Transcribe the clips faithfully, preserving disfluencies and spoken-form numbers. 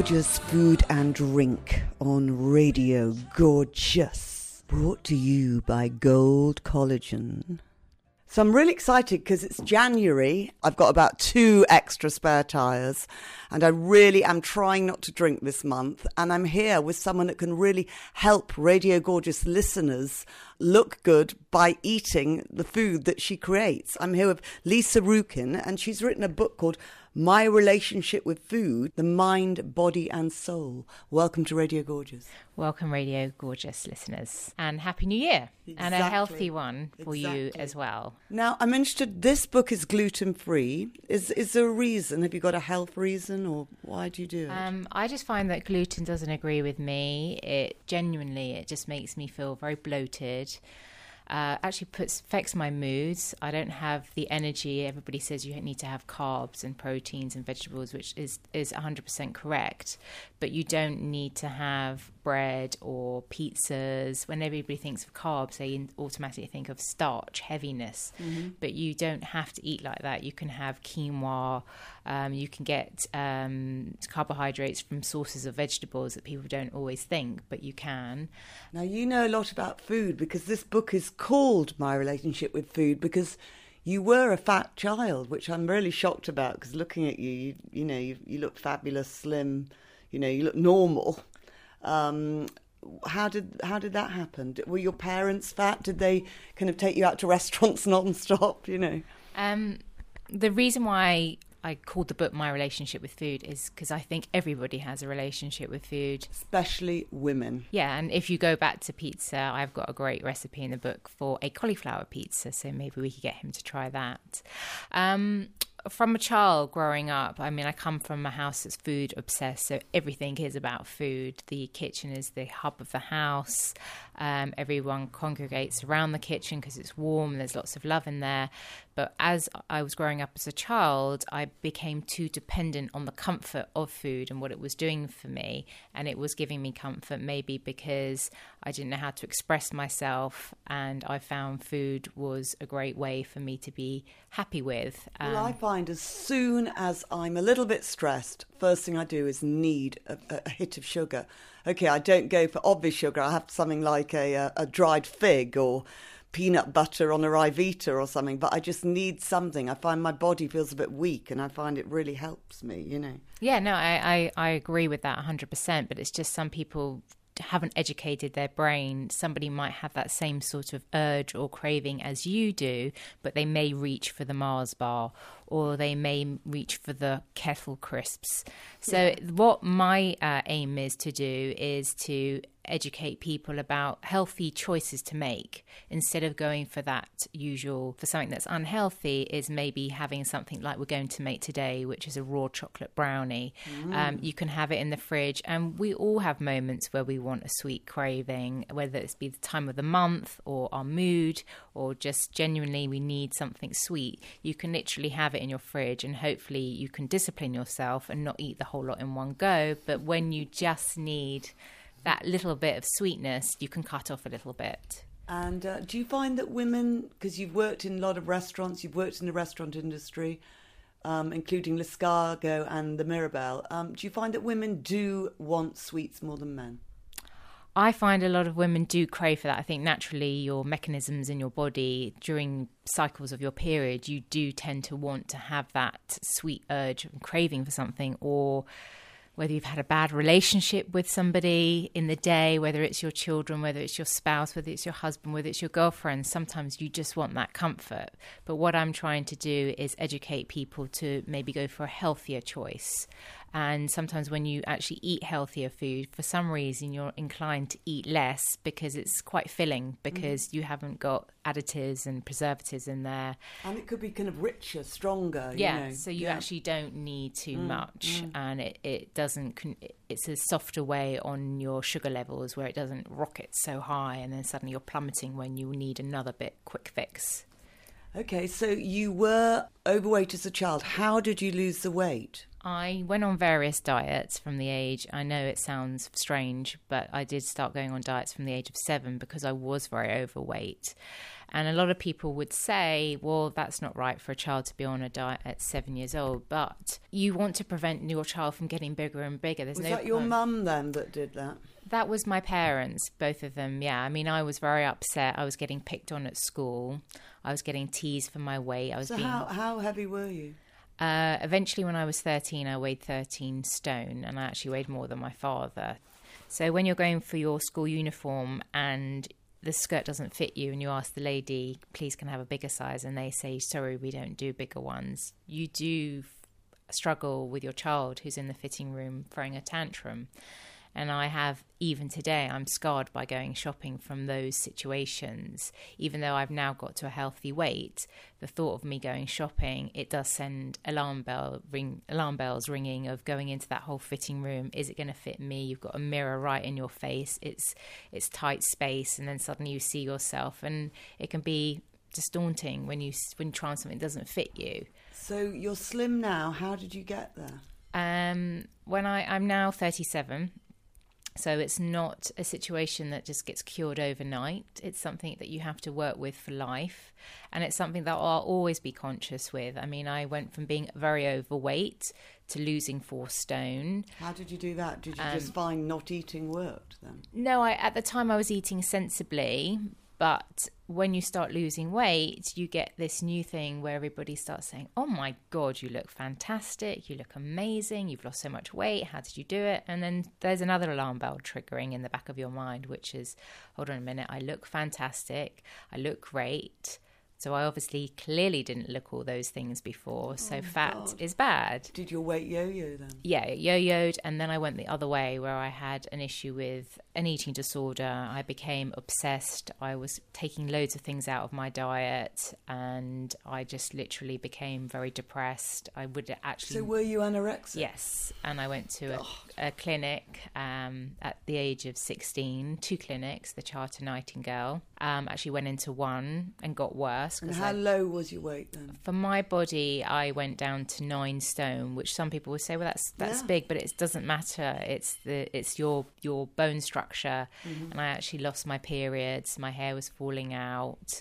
Gorgeous Food and Drink on Radio Gorgeous. Brought to you by Gold Collagen. So I'm really excited because it's January. I've got about two extra spare tyres and I really am trying not to drink this month. And I'm here with someone that can really help Radio Gorgeous listeners look good by eating the food that she creates. I'm here with Lisa Rukin and she's written a book called My Relationship with Food, the Mind, Body and Soul. Welcome to Radio Gorgeous. Welcome, Radio Gorgeous listeners. And Happy New Year. Exactly. And a healthy one for exactly. you as well. Now, I'm interested, this book is gluten-free. Is is there a reason? Have you got a health reason or why do you do it? Um, I just find that gluten doesn't agree with me. It genuinely, it just makes me feel very bloated. Uh, actually puts affects my moods. I don't have the energy. Everybody says you need to have carbs and proteins and vegetables, which is, is one hundred percent correct. But you don't need to have bread or pizzas. When everybody thinks of carbs, they automatically think of starch, heaviness. Mm-hmm. But you don't have to eat like that. You can have quinoa. Um, you can get um, carbohydrates from sources of vegetables that people don't always think, but you can. Now, you know a lot about food because this book is called My Relationship with Food because you were a fat child, which I'm really shocked about because looking at you, you, you know, you, you look fabulous, slim, you know, you look normal. Um, how did how did that happen? Were your parents fat? Did they kind of take you out to restaurants non-stop, you know? Um, the reason why I called the book My Relationship with Food is because I think everybody has a relationship with food. Especially women. Yeah, and if you go back to pizza, I've got a great recipe in the book for a cauliflower pizza, so maybe we could get him to try that. Um, from a child growing up, I mean, I come from a house that's food obsessed, so everything is about food. The kitchen is the hub of the house. Um, everyone congregates around the kitchen because it's warm and there's lots of love in there. But as I was growing up as a child, I became too dependent on the comfort of food and what it was doing for me. And it was giving me comfort maybe because I didn't know how to express myself. And I found food was a great way for me to be happy with. Um, well, I find as soon as I'm a little bit stressed, first thing I do is need a, a hit of sugar. Okay, I don't go for obvious sugar. I have something like a, a, a dried fig or peanut butter on a Ryvita or something, but I just need something. I find my body feels a bit weak and I find it really helps me, you know. Yeah, no, I, I, I agree with that one hundred percent, but it's just some people haven't educated their brain. Somebody might have that same sort of urge or craving as you do, but they may reach for the Mars bar or they may reach for the kettle crisps. So yeah. What my uh, aim is to do is to educate people about healthy choices to make instead of going for that usual, for something that's unhealthy, is maybe having something like we're going to make today, which is a raw chocolate brownie. Mm. Um, you can have it in the fridge, and we all have moments where we want a sweet craving, whether it's be the time of the month or our mood or just genuinely we need something sweet. You can literally have it in your fridge and hopefully you can discipline yourself and not eat the whole lot in one go. But when you just need that little bit of sweetness, you can cut off a little bit. And uh, do you find that women, because you've worked in a lot of restaurants, you've worked in the restaurant industry, um, including L'Escargot and the Mirabelle, um, do you find that women do want sweets more than men? I find a lot of women do crave for that. I think naturally your mechanisms in your body during cycles of your period, you do tend to want to have that sweet urge and craving for something, or whether you've had a bad relationship with somebody in the day, whether it's your children, whether it's your spouse, whether it's your husband, whether it's your girlfriend, sometimes you just want that comfort. But what I'm trying to do is educate people to maybe go for a healthier choice. And sometimes when you actually eat healthier food, for some reason you're inclined to eat less because it's quite filling, because mm. you haven't got additives and preservatives in there. And it could be kind of richer, stronger. Yeah, you know. so you yeah. actually don't need too mm. much. Mm. And it, it doesn't, it's a softer way on your sugar levels where it doesn't rocket so high and then suddenly you're plummeting when you need another bit quick fix. Okay, so you were overweight as a child. How did you lose the weight? I went on various diets from the age, I know it sounds strange, but I did start going on diets from the age of seven because I was very overweight. And a lot of people would say, well, that's not right for a child to be on a diet at seven years old. But you want to prevent your child from getting bigger and bigger. There's was no that your point. mum then that did that? That was my parents, both of them, yeah. I mean, I was very upset. I was getting picked on at school. I was getting teased for my weight. I was so being... how, how heavy were you? Uh, eventually, when I was thirteen, I weighed thirteen stone, and I actually weighed more than my father. So when you're going for your school uniform and the skirt doesn't fit you and you ask the lady, please can I have a bigger size, and they say, sorry, we don't do bigger ones, you do f- struggle with your child who's in the fitting room throwing a tantrum. And I have, even today, I'm scarred by going shopping from those situations. Even though I've now got to a healthy weight, the thought of me going shopping, it does send alarm bell ring, alarm bells ringing of going into that whole fitting room. Is it going to fit me? You've got a mirror right in your face. It's it's tight space, and then suddenly you see yourself, and it can be just daunting when you when you try on something that doesn't fit you. So you're slim now. How did you get there? Um, when I I'm now thirty-seven. So it's not a situation that just gets cured overnight. It's something that you have to work with for life. And it's something that I'll always be conscious with. I mean, I went from being very overweight to losing four stone. How did you do that? Did you Um, just find not eating worked then? No, I, at the time I was eating sensibly. But when you start losing weight, you get this new thing where everybody starts saying, oh my God, you look fantastic. You look amazing. You've lost so much weight. How did you do it? And then there's another alarm bell triggering in the back of your mind, which is, hold on a minute. I look fantastic. I look great. So I obviously clearly didn't look all those things before. So Oh, fat God. is bad. Did your weight yo-yo then? Yeah, it yo-yoed, and then I went the other way where I had an issue with an eating disorder. I became obsessed. I was taking loads of things out of my diet, and I just literally became very depressed. I would actually... So were you anorexic? Yes, and I went to a, a clinic um, at the age of sixteen, two clinics, the Charter Nightingale. Um, actually went into one and got worse. And 'cause how I- low was your weight then? for my body, I went down to nine stone, which some people would say, well, that's that's Yeah. big, but it doesn't matter. It's the it's your your bone structure. Mm-hmm. And I actually lost my periods. My hair was falling out.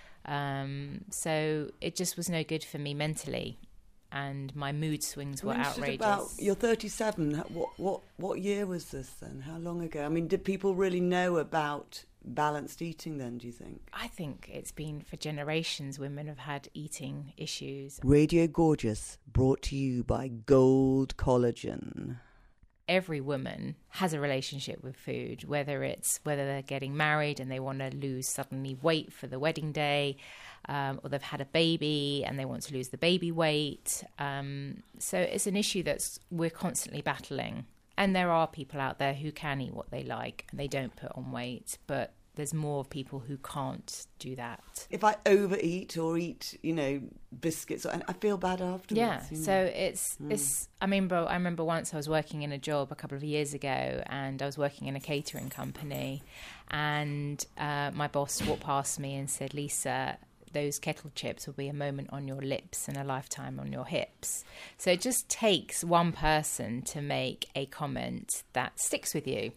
Um, so it just was no good for me mentally. And my mood swings were I'm interested outrageous. About, you're thirty-seven. What, what, what year was this then? How long ago? I mean, did people really know about balanced eating then, do you think? I think it's been for generations women have had eating issues. Radio Gorgeous, brought to you by Gold Collagen. Every woman has a relationship with food, whether it's whether they're getting married and they want to lose suddenly weight for the wedding day, um, or they've had a baby and they want to lose the baby weight. Um, so it's an issue that's we're constantly battling. And there are people out there who can eat what they like and they don't put on weight, but there's more people who can't do that. If I overeat or eat, you know, biscuits, I I feel bad afterwards. Yeah, you know. so it's it's. I remember I remember once I was working in a job a couple of years ago, and I was working in a catering company, and uh, my boss walked past me and said, "Lisa, those kettle chips will be a moment on your lips and a lifetime on your hips." So it just takes one person to make a comment that sticks with you.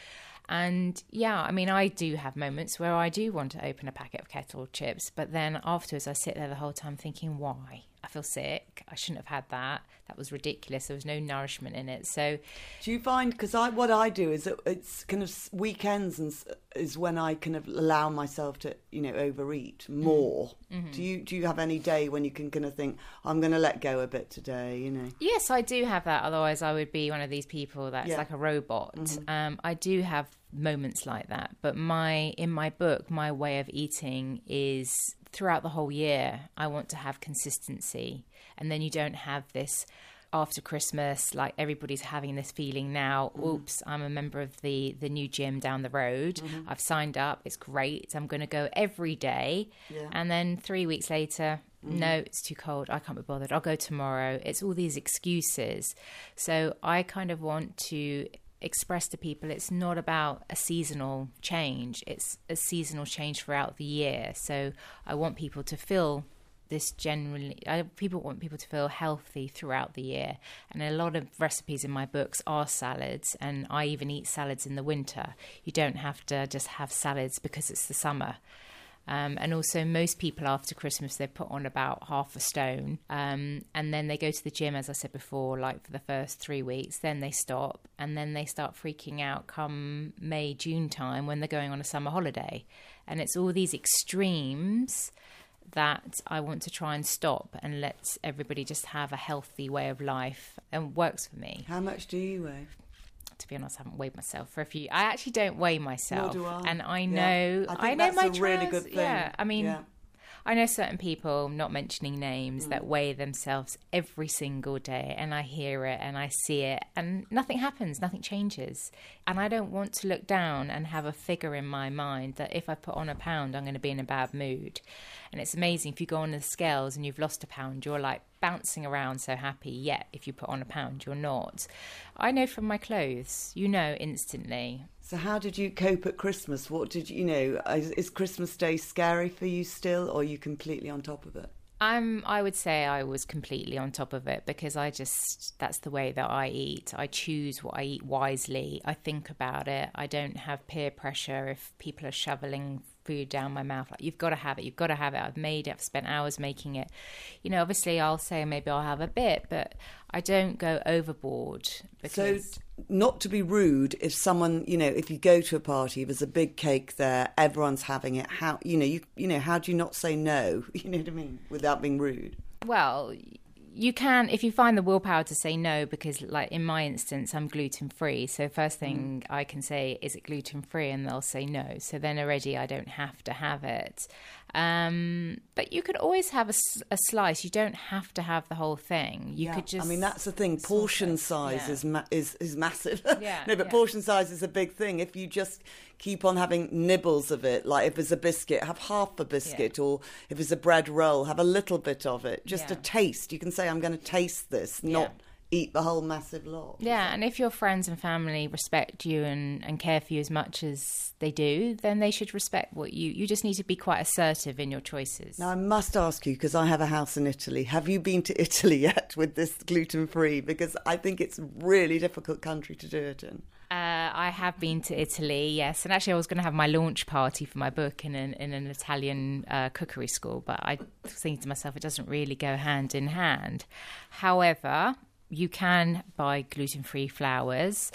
And yeah, I mean, I do have moments where I do want to open a packet of kettle chips, but then afterwards I sit there the whole time thinking, why? I feel sick. I shouldn't have had that. That was ridiculous. There was no nourishment in it. So do you find, because I, what I do is that it's kind of weekends and s- is when I kind of allow myself to, you know, overeat more. Mm-hmm. Do you do you have any day when you can kind of think, I'm going to let go a bit today, you know? yes, I do have that. Otherwise I would be one of these people that's Yeah. like a robot. Um, I do have moments like that. But my in my book, my way of eating is throughout the whole year. I want to have consistency. And then you don't have this after Christmas, like everybody's having this feeling now, oops, I'm a member of the, the new gym down the road. Mm-hmm. I've signed up. It's great. I'm going to go every day. Yeah. And then three weeks later, mm-hmm. no, it's too cold. I can't be bothered. I'll go tomorrow. It's all these excuses. So I kind of want to express to people it's not about a seasonal change. It's a seasonal change throughout the year. So I want people to feel this generally, I, people want people to feel healthy throughout the year. And a lot of recipes in my books are salads, and I even eat salads in the winter. You don't have to just have salads because it's the summer. Um, and also most people after Christmas, they put on about half a stone, um, and then they go to the gym, as I said before, like for the first three weeks, then they stop, and then they start freaking out come May, June time when they're going on a summer holiday. And it's all these extremes that I want to try and stop and let everybody just have a healthy way of life, and works for me. How much do you weigh? To be honest, I haven't weighed myself for a few. I actually don't weigh myself, Nor do I. And I know, yeah. I, think I know that's my a really trans- good thing. Yeah, I mean, yeah. I know certain people, not mentioning names, Mm. that weigh themselves every single day, and I hear it and I see it, and nothing happens, nothing changes. And I don't want to look down and have a figure in my mind that if I put on a pound, I'm going to be in a bad mood. And it's amazing, if you go on the scales and you've lost a pound, you're like bouncing around so happy, yet if you put on a pound, you're not. I know from my clothes, you know instantly. So how did you cope at Christmas? What did you, you know, is, is Christmas Day scary for you still, or are you completely on top of it? I'm, I would say I was completely on top of it, because I just, that's the way that I eat. I choose what I eat wisely. I think about it. I don't have peer pressure if people are shoveling food down my mouth. Like, you've got to have it. You've got to have it. I've made it. I've spent hours making it. You know, obviously I'll say maybe I'll have a bit, but I don't go overboard. Because... So not to be rude, if someone, you know, if you go to a party, there's a big cake there, everyone's having it, how, you know, you, you know, how do you not say no? You know what I mean? Without being rude. Well, you can, if you find the willpower to say no, because like in my instance, I'm gluten free. So first thing mm. I can say, is it gluten free? And they'll say no. So then already I don't have to have it. Um, but you could always have a, a slice. You don't have to have the whole thing. You yeah. could just. I mean, that's the thing. Portion size yeah. is, ma- is is massive. Yeah, no, but yeah. portion size is a big thing. If you just keep on having nibbles of it, like if there's a biscuit, have half a biscuit, yeah. or if it's a bread roll, have a little bit of it. Just yeah. a taste. You can say, I'm going to taste this, not. Yeah. Eat the whole massive lot. Yeah, and if your friends and family respect you and, and care for you as much as they do, then they should respect what you... You just need to be quite assertive in your choices. Now, I must ask you, because I have a house in Italy, have you been to Italy yet with this gluten-free? Because I think it's a really difficult country to do it in. Uh, I have been to Italy, yes. And actually, I was going to have my launch party for my book in an, in an Italian uh, cookery school, but I was thinking to myself, it doesn't really go hand in hand. However... You can buy gluten-free flours,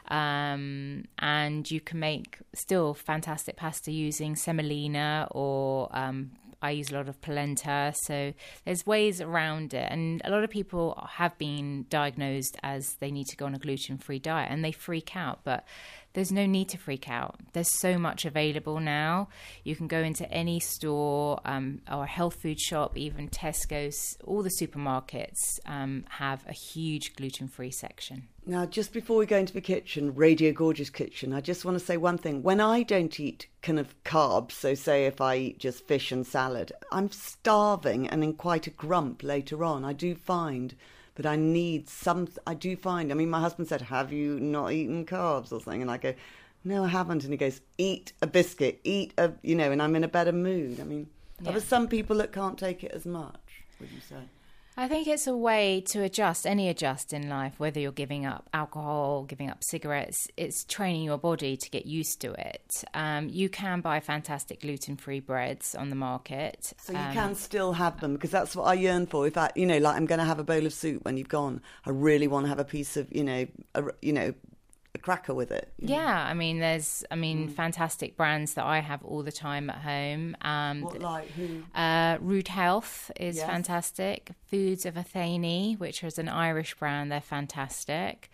um, and you can make still fantastic pasta using semolina, or um, I use a lot of polenta. So there's ways around it. And a lot of people have been diagnosed as they need to go on a gluten-free diet, and they freak out. But there's no need to freak out. There's so much available now. You can go into any store um, or a health food shop, even Tesco's. All the supermarkets um, have a huge gluten-free section. Now, just before we go into the kitchen, Radio Gorgeous Kitchen, I just want to say one thing. When I don't eat kind of carbs, so say if I eat just fish and salad, I'm starving and in quite a grump later on. I do find... But I need some, I do find, I mean, my husband said, have you not eaten carbs or something? And I go, no, I haven't. And he goes, eat a biscuit, eat a, you know, and I'm in a better mood. I mean, yeah. Are there some people that can't take it as much, would you say? I think it's a way to adjust, any adjust in life, whether you're giving up alcohol, giving up cigarettes, it's training your body to get used to it. Um, you can buy fantastic gluten-free breads on the market. So you um, can still have them, because that's what I yearn for. If I, you know, like I'm going to have a bowl of soup when you've gone, I really want to have a piece of, you know, a, you know, a cracker with it. Yeah, know? I mean, there's, I mean, mm. fantastic brands that I have all the time at home. Um, what, like, who? Uh, Root Health is yes. fantastic. Foods of Athene, which is an Irish brand, they're fantastic.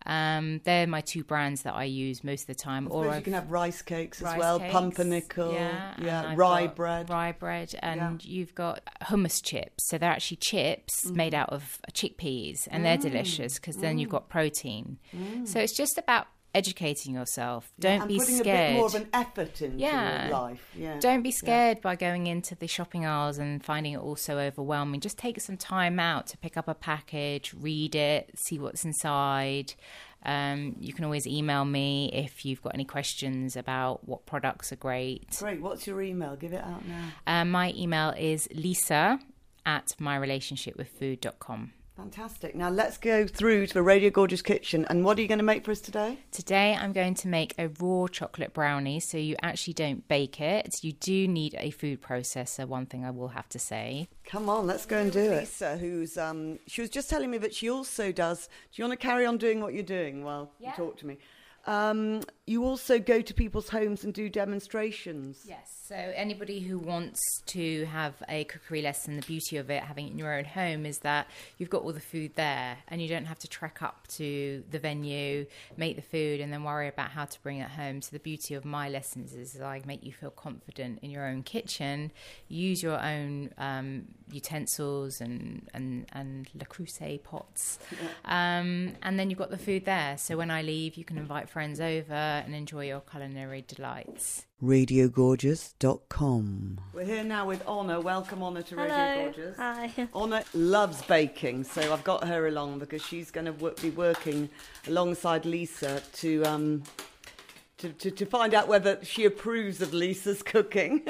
Um, they're my two brands that I use most of the time. I or you can have rice cakes rice as well, cakes, pumpernickel, yeah, yeah rye bread. Rye bread, and yeah. you've got hummus chips. So they're actually chips mm. made out of chickpeas, and mm. they're delicious because mm. then you've got protein. Mm. So it's just about educating yourself. Don't yeah, and be putting scared. A bit more of an effort into yeah. your life. Yeah. Don't be scared yeah. by going into the shopping aisles and finding it all so overwhelming. Just take some time out to pick up a package, read it, see what's inside. Um, you can always email me if you've got any questions about what products are great. Great. What's your email? Give it out now. Um, my email is Lisa at my relationship with food dot com. Fantastic. Now let's go through to the Radio Gorgeous kitchen. And what are you going to make for us today? Today I'm going to make a raw chocolate brownie, so you actually don't bake it. You do need a food processor, one thing I will have to say. Come on, let's go and do it. Lisa, who's, um, she was just telling me that she also does, do you want to carry on doing what you're doing while yeah. you talk to me? Um, you also go to people's homes and do demonstrations. Yes, so anybody who wants to have a cookery lesson, the beauty of it, having it in your own home, is that you've got all the food there and you don't have to trek up to the venue, make the food and then worry about how to bring it home. So the beauty of my lessons is that I make you feel confident in your own kitchen, use your own um, utensils and, and, and Le Creuset pots, yeah. um, and then you've got the food there. So when I leave, you can invite friends over and enjoy your culinary delights. radio gorgeous dot com. We're here now with Honor. Welcome, Honor, to Hello. Radio Gorgeous. Hi. Honor loves baking, so I've got her along because she's going to w- be working alongside Lisa to, um, to to to find out whether she approves of Lisa's cooking.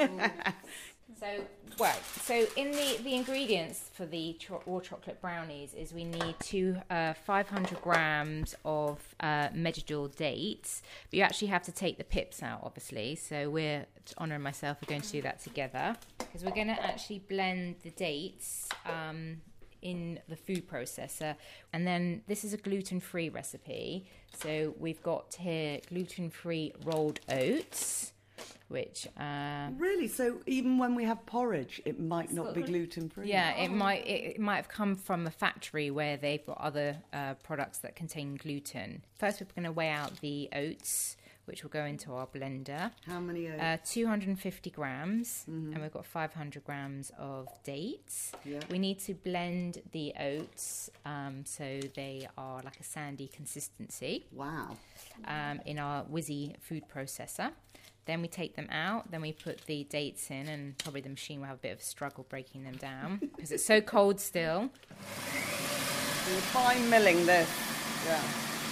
So, right, so in the, the ingredients for the cho- raw chocolate brownies is we need two uh, five hundred grams of uh, Medjool dates, but you actually have to take the pips out, obviously. So we're, Honor and myself are going to do that together because we're going to actually blend the dates um, in the food processor. And then this is a gluten-free recipe. So we've got here gluten-free rolled oats, which uh, really, so even when we have porridge, it might not be gluten free. Yeah, it might it, it might have come from a factory where they've got other uh, products that contain gluten. First, we're going to weigh out the oats, which will go into our blender. How many oats? Uh, two hundred fifty grams, mm-hmm. and we've got five hundred grams of dates. Yeah. We need to blend the oats um, so they are like a sandy consistency. Wow. Um, in our Whizzy food processor. Then we take them out, then we put the dates in, and probably the machine will have a bit of a struggle breaking them down because it's so cold still. So you're fine milling this. Yeah.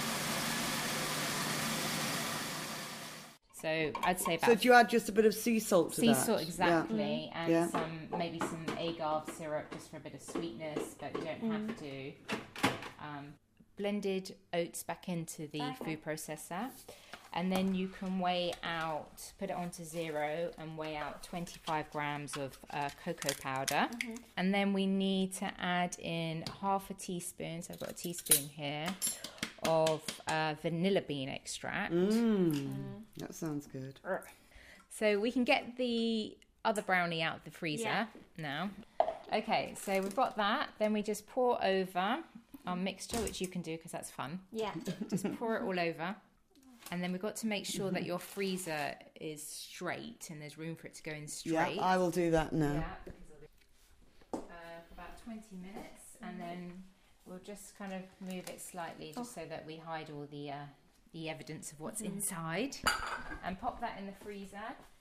So I'd say about... So do you add just a bit of sea salt to sea that? Sea salt, exactly. Yeah. And yeah. some maybe some agave syrup just for a bit of sweetness, but you don't mm. have to. Um, blended oats back into the okay. food processor. And then you can weigh out, put it onto zero and weigh out twenty-five grams of uh, cocoa powder. Mm-hmm. And then we need to add in half a teaspoon, so I've got a teaspoon here, of uh, vanilla bean extract. Mm, mm. That sounds good. So we can get the other brownie out of the freezer yeah. now. Okay, so we've got that. Then we just pour over our mixture, which you can do because that's fun. Yeah. Just pour it all over. And then we've got to make sure that your freezer is straight and there's room for it to go in straight. Yeah, I will do that now. Yeah, because of uh, for about twenty minutes, and then we'll just kind of move it slightly just oh. so that we hide all the uh, the evidence of what's mm. inside, and pop that in the freezer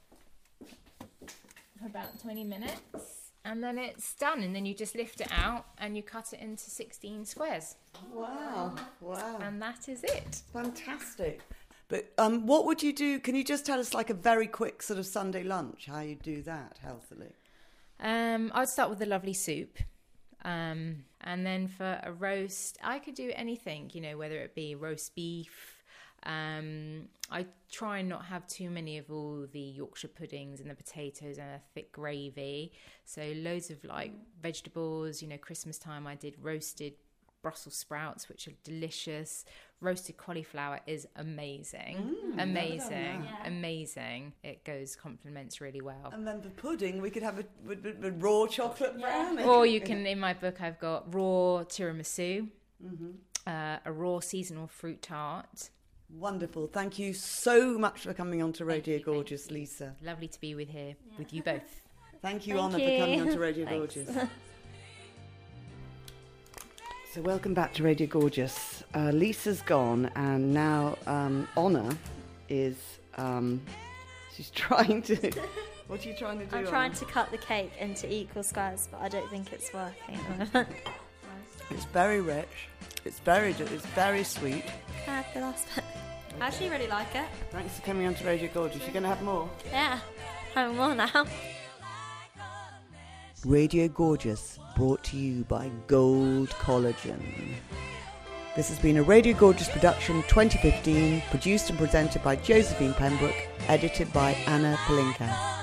for about twenty minutes, and then it's done. And then you just lift it out and you cut it into sixteen squares. Wow! Wow! And that is it. Fantastic. But um, what would you do? Can you just tell us like a very quick sort of Sunday lunch, how you do that healthily? Um, I'd start with a lovely soup. Um, and then for a roast, I could do anything, you know, whether it be roast beef. Um, I try and not have too many of all the Yorkshire puddings and the potatoes and a thick gravy. So loads of like vegetables, you know, Christmas time I did roasted Brussels sprouts, which are delicious. Roasted cauliflower is amazing. Mm, amazing. Yeah. Amazing. It goes, complements really well. And then for pudding, we could have a, a, a raw chocolate yeah. brownie. Or you can, in my book, I've got raw tiramisu, mm-hmm. uh, a raw seasonal fruit tart. Wonderful. Thank you so much for coming on to Radio you, Gorgeous, Lisa. Lovely to be with here yeah. with you both. Thank you, Thank Honor, you. for coming on to Radio Gorgeous. So welcome back to Radio Gorgeous. Uh, Lisa's gone, and now um, Honor is um, she's trying to. What are you trying to do? I'm Honor? trying to cut the cake into equal squares, but I don't think it's working. It's very rich. It's very. It's very sweet. Can I have the last bit? I actually really like it. Thanks for coming on to Radio Gorgeous. You're going to have more? Yeah, having more now. radio gorgeous brought to you by Gold Collagen. This has been a Radio Gorgeous production twenty fifteen, produced and presented by Josephine Pembroke, edited by Anna Palinka.